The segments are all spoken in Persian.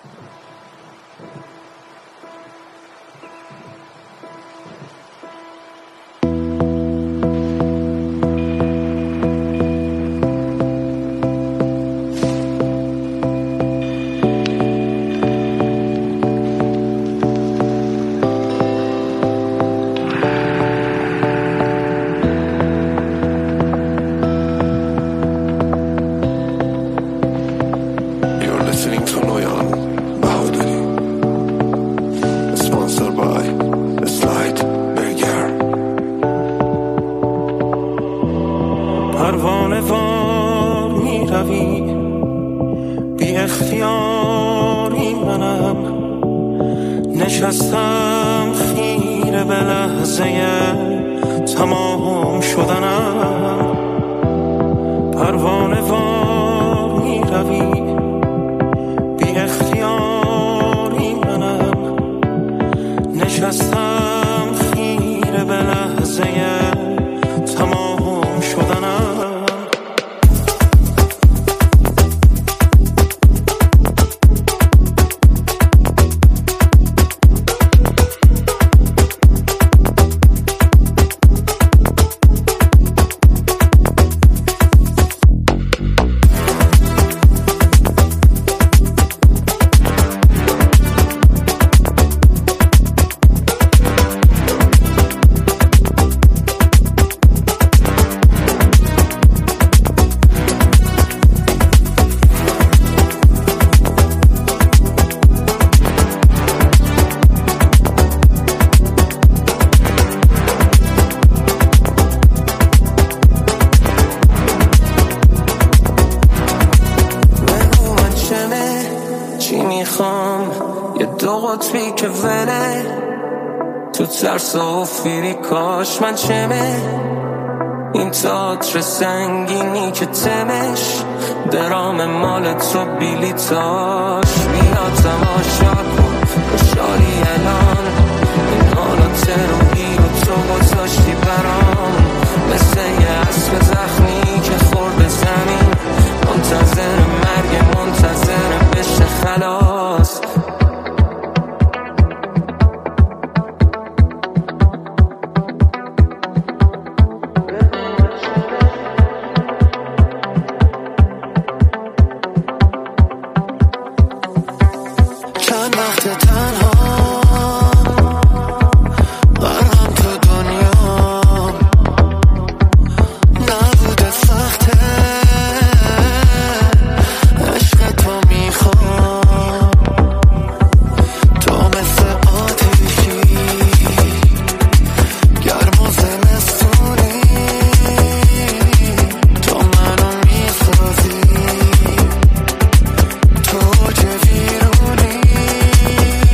پروانه وار می روی بی اختیاری منم، نشستم خیره به لحظه تمام شدنم. پروانه وار می روی بی اختیاری منم، نشستم خیره به لحظه تمام شدنم. یه دو قطبی که وله تو ترس و فیری، کاش من چمه این تئاتر سنگینی که تمش درام مال تو بیلیتاش. بیا تماشا کن خوشحالی الان، این حالات روحی رو تو گذاشتی برام، مثل یه اسب زخمی که خورد زمین، منتظر مرگ، منتظر بشه خلاص. چند وقت تنها غرقم تو دنیا، نبوده سخته عشق تو میخوام، تو مثل آتیشی گرم و زمستونی، تو منو میسازی تو چه ویرونی.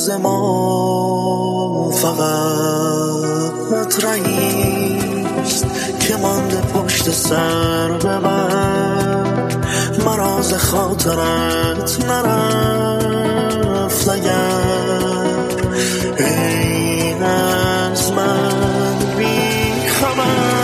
از ما فقط رئیست که مانده پشت سر ببر مراز خاطرت نرفت اگر این از من بی خبر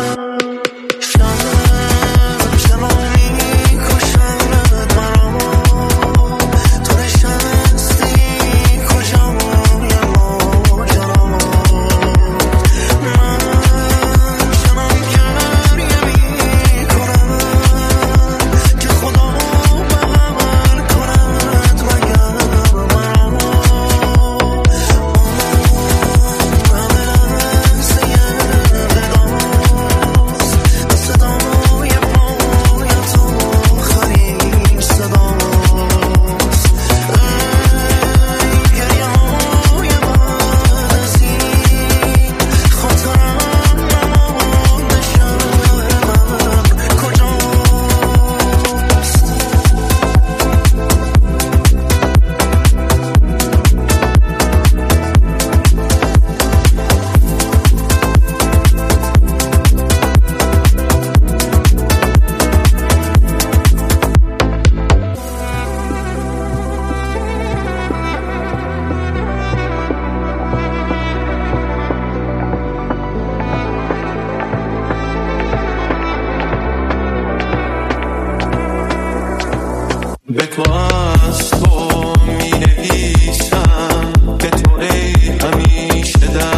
به تو از تو می نویسم به تو ای همیشه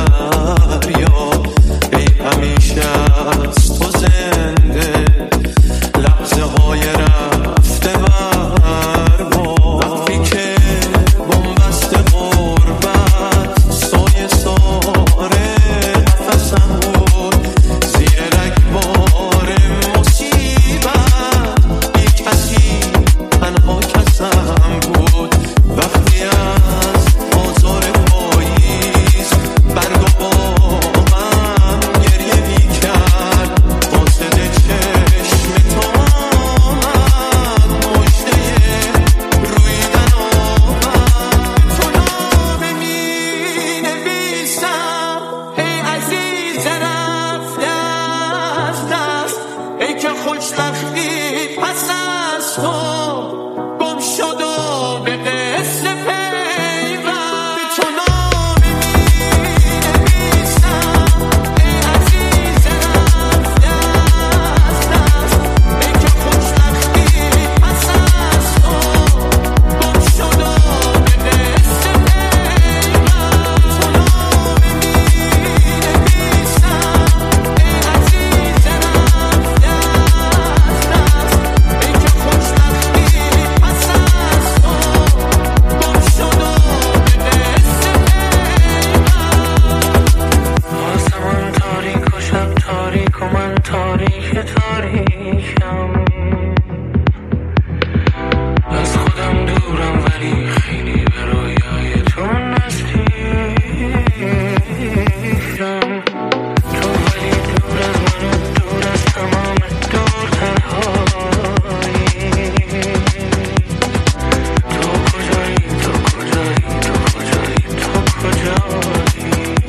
دریا ای همیشه از تو زنده لحظه های رفته بربا وقتی که بنبست غربت سایه ساره نفسم بود زیر رگبار مصیبت یک کسی تنها کسم بود وقتی از آزار پاییز برگ و باغم گریه میکرد قاصد چشم تو آمد مژده رویدن آمد تو نامه مینویسم ای عزیز رفته از دست ای که خوشبختی پس از تو گم شد و به قصه پیوند به تو نامه مینویسم ای عزیز رفته از دست ای که خوشبختی پس از تو گم شد و به قصه پیوند تو نامه مینویسم ای عزیز رفته از دست ای که خوشبختی پس از تو گم شد و به قصه آسمان تاریک و شب تاریک و من تاریک تاریکم از خودم دورم ولی خیلی به رویای تو نزدیکم تو ولی دور از من و دور از تمام دور تنهایی تو کجایی تو کجایی تو کجایی تو کجایی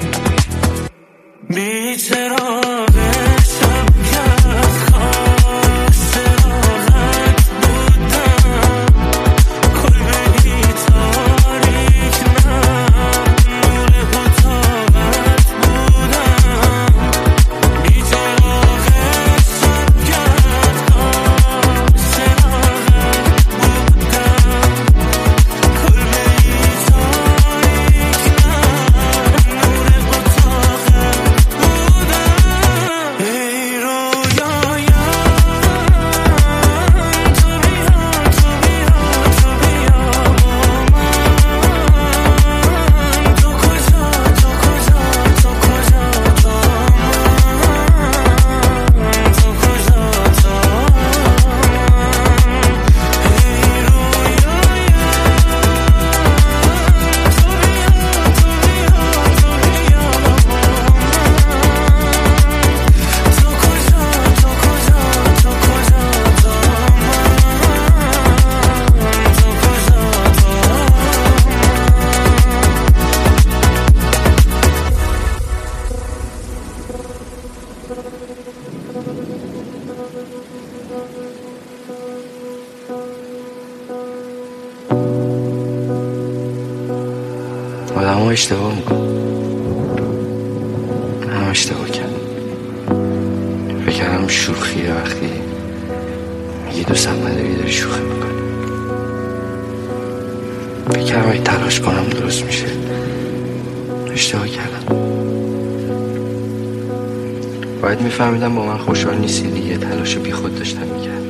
بی چراغ شب که از خواسته راحت بودم کلبه‌ای تاریک نه نور اتاقت بودم بی چراغ شب که از خواسته راحت بودم کلبه‌ای تاریک نه نور اتاقت بودم اشتباه میکنم. من اشتباه کردم. فکرم شوخیه وقتی میگی دوستم نداری داری شوخی میکنی. فکرم اگه تلاش کنم درست میشه. اشتباه کردم. باید میفهمیدم با من خوشحال نیستی دیگه. تلاش بی خود داشتم میکردم.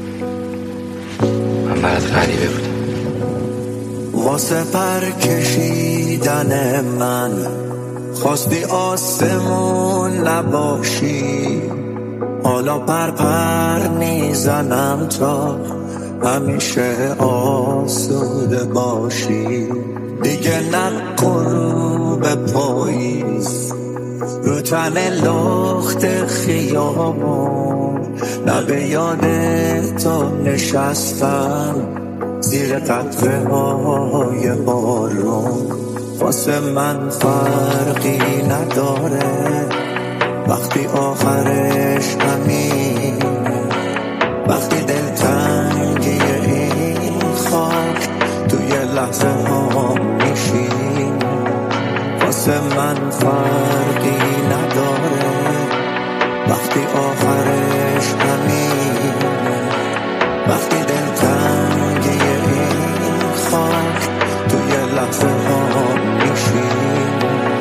من برات غریبه بودم. واسه پر کشیدن من خواستی آسمون نباشی، حالا پر میزنم تا همیشه آسوده باشی. دیگه نکن رو به پاییز رو تن لخت خیابون، نه به یاد تو نشستم زیر قطره های بارون. واسه من فرقی نداره وقتی آخرش همینه، وقتی دلتنگی این خاک توی لحظه ها میشین. واسه من فرقی نداره وقتی آخرش همینه، وقتی دلتنگی این خاک توی لحظه ها میشین.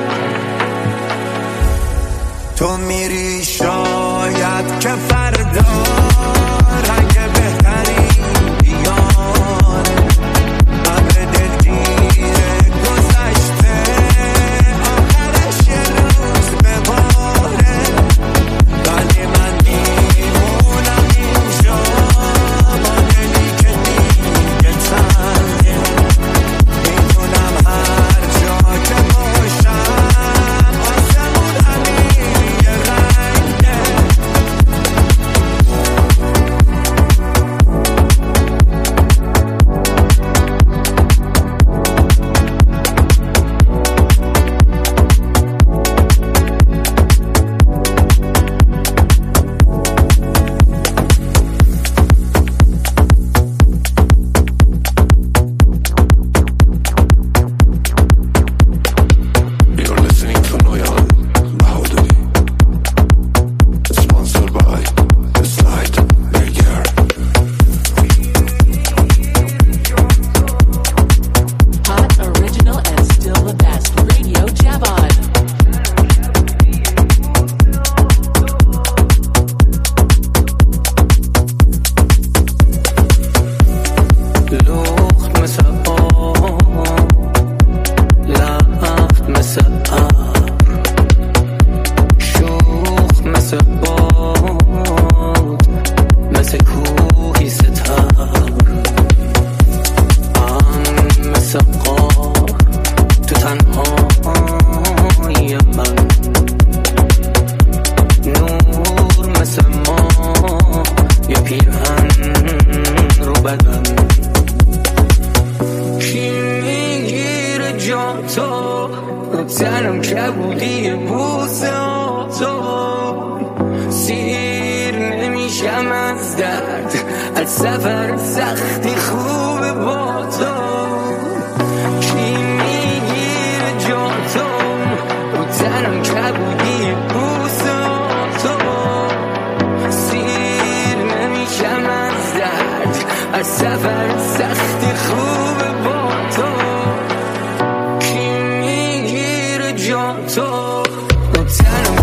تو میری شاید که فردا رنگ بهتری بیان، قبل دلگیره گذشته آخرش یه روز بباره. ولی من میمونم اینجا با دلی که دیگه تنگه. میتونم هر جا که باشم آسمون همین یه رنگه. You're listening to Noyan Bahaudari, sponsored by The Slide Burger. Hot, original, and still the best. Radio Jabon. لخت مثل آب، لخت مثل ابر، شوخ مثل باد، مثل کوهی ستبر. مثل قار تو تنهای من، نور مثل ماه یه پیرهن رو بدن. کی میگیره جا تو تنم که بودی بوسه تو، سیر نمیشم از درد از سفر سختی خوبه با تو. کی میگیره جا تو تنم که بودی بوسه تو، سیر نمیشم از درد از سفر سختی خوبه با تو. کی میگیره جا تو تنم